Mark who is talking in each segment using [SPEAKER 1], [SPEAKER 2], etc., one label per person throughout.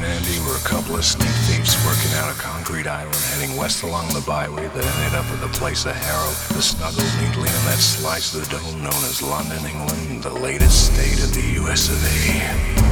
[SPEAKER 1] Andy were a couple of sneak thieves working out a concrete island heading west along the byway that ended up at the place of Harrow, the snuggled neatly in that slice of the dome known as London, England, the latest state of the US of A.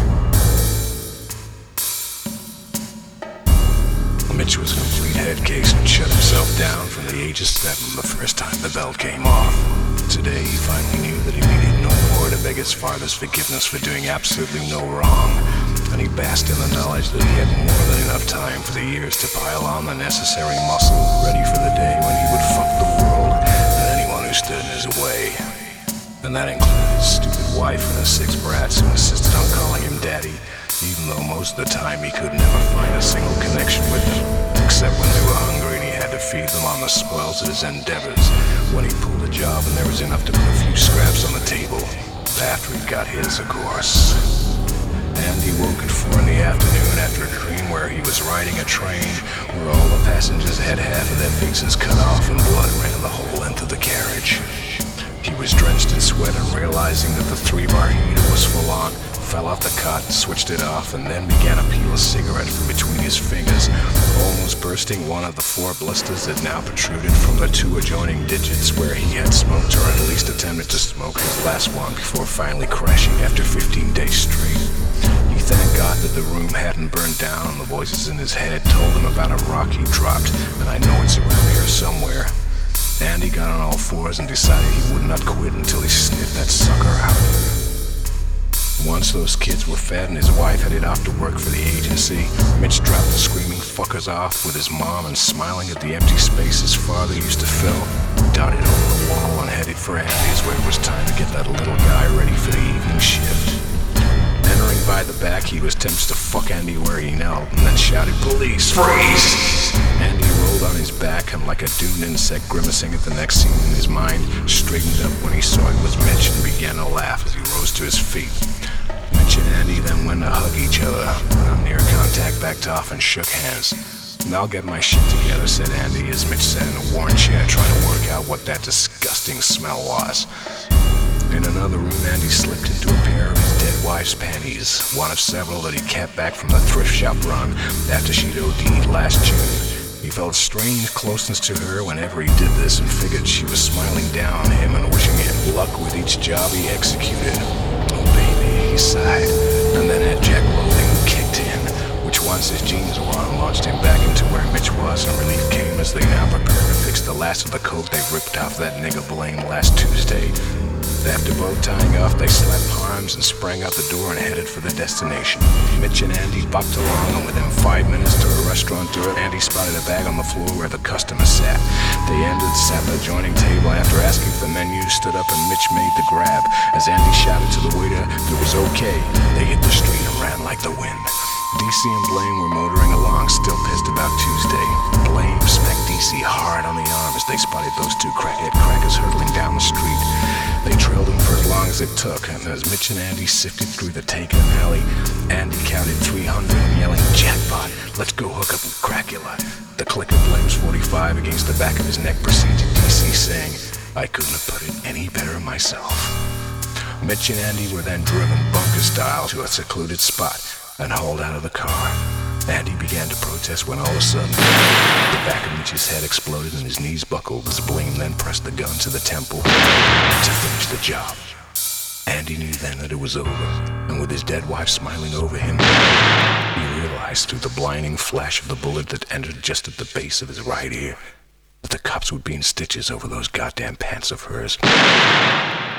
[SPEAKER 1] Mitch was a complete head case and shut himself down from the age of 7 the first time the belt came off. Today he finally knew that he needed no more to beg his father's forgiveness for doing absolutely no wrong, and he basked in the knowledge that he had more than enough time for the years to pile on the necessary muscle, ready for the day when he would fuck the world and anyone who stood in his way. And that included his stupid wife and his 6 brats who insisted on calling him daddy, even though most of the time he could never find a single connection with them, except when they were hungry and he had to feed them on the spoils of his endeavors, when he pulled a job and there was enough to put a few scraps on the table, after he got his, of course. Andy woke at 4 in the afternoon after a dream where he was riding a train where all the passengers had half of their faces cut off and blood ran the whole length of the carriage. He was drenched in sweat and realizing that the 3-bar heater was full on, fell off the cot, switched it off, and then began to peel a cigarette from between his fingers, almost bursting one of the 4 blisters that now protruded from the 2 adjoining digits where he had smoked or at least attempted to smoke his last one before finally crashing after 15 days straight. He thanked God that the room hadn't burned down and the voices in his head told him about a rock he dropped, and I know it's around here somewhere. Andy got on all 4s and decided he would not quit until he sniffed that sucker out. Once those kids were fed and his wife headed off to work for the agency, Mitch dropped the screaming fuckers off with his mom and smiling at the empty space his father used to fill, darted over the wall and headed for Andy's where it was time to get that little guy ready for the evening shift. Entering by the back, he was tempted to fuck Andy where he knelt and then shouted, "Police, freeze!" Andy rolled on his back and like a doomed insect grimacing at the next scene in his mind, straightened up when he saw it was Mitch and began to laugh as he rose to his feet. Mitch and Andy then went to hug each other, and on near contact backed off and shook hands. "I'll get my shit together," said Andy as Mitch sat in a worn chair trying to work out what that disgusting smell was. In another room, Andy slipped into a pair of his dead wife's panties, one of several that he kept back from the thrift shop run after she'd OD'd last June. He felt strange closeness to her whenever he did this and figured she was smiling down on him and wishing him luck with each job he executed. "Oh baby," he sighed, and then had Jack Loading kicked in, which once his jeans were on launched him back into where Mitch was, and relief came as they now prepared to fix the last of the coat they ripped off that nigga Blaine last Tuesday. After both tying off, they slapped arms and sprang out the door and headed for the destination. Mitch and Andy bucked along, and within 5 minutes to a restaurateur, Andy spotted a bag on the floor where the customer sat. They ended, sat at the adjoining table, and after asking for the menu, stood up and Mitch made the grab. As Andy shouted to the waiter that it was okay, they hit the street and ran like the wind. DC and Blaine were motoring along, still pissed about Tuesday. Blaine smacked DC hard on the arm as they spotted those 2 crackhead crackers hurtling down the street. They trailed him for as long as it took, and as Mitch and Andy sifted through the take and alley, Andy counted 300 and yelling, "Jackpot, let's go hook up with Crackula." The click of Blaine's 45 against the back of his neck preceded DC saying, "I couldn't have put it any better myself." Mitch and Andy were then driven bunker style to a secluded spot and hauled out of the car. Andy began to protest when all of a sudden, the back of Mitch's head exploded and his knees buckled as Blaine then pressed the gun to the temple to finish the job. Andy knew then that it was over, and with his dead wife smiling over him, he realized through the blinding flash of the bullet that entered just at the base of his right ear that the cops would be in stitches over those goddamn pants of hers.